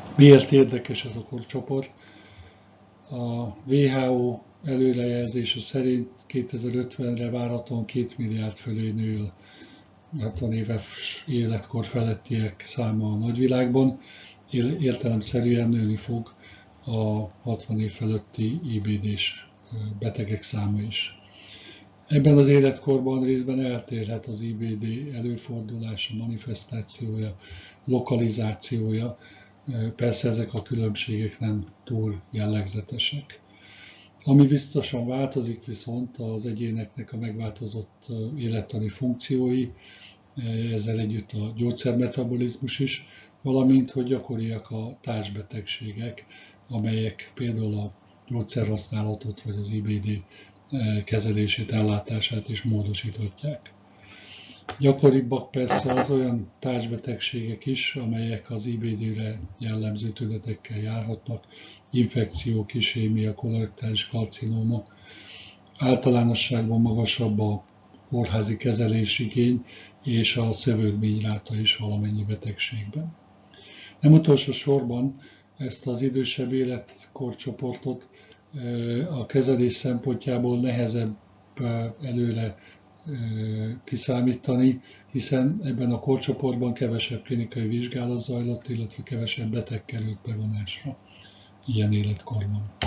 Miért érdekes ez a korcsoport? A WHO előrejelzése szerint 2050-re várhatóan 2 milliárd fölé nő a 60 éves életkor felettiek száma a nagyvilágban. Értelemszerűen nőni fog a 60 év feletti IBD-s betegek száma is. Ebben az életkorban részben eltérhet az IBD előfordulása, manifestációja, lokalizációja. Persze ezek a különbségek nem túl jellegzetesek. Ami biztosan változik viszont az egyéneknek a megváltozott élettani funkciói, ezzel együtt a gyógyszermetabolizmus is, valamint hogy gyakoriak a társbetegségek, amelyek például a gyógyszerhasználatot vagy az IBD kezelését, ellátását is módosíthatják. Gyakoribbak persze az olyan társbetegségek is, amelyek az IBD-re jellemző tünetekkel járhatnak, infekciók, ischémia, kolorektális karcinóma. Általánosságban magasabb a kórházi kezelésigény és a szövődményráta is valamennyi betegségben. Nem utolsó sorban ezt az idősebb életkorcsoportot a kezelés szempontjából nehezebb előre kiszámítani, hiszen ebben a korcsoportban kevesebb klinikai vizsgálat zajlott, illetve kevesebb beteg került bevonásra ilyen életkorban.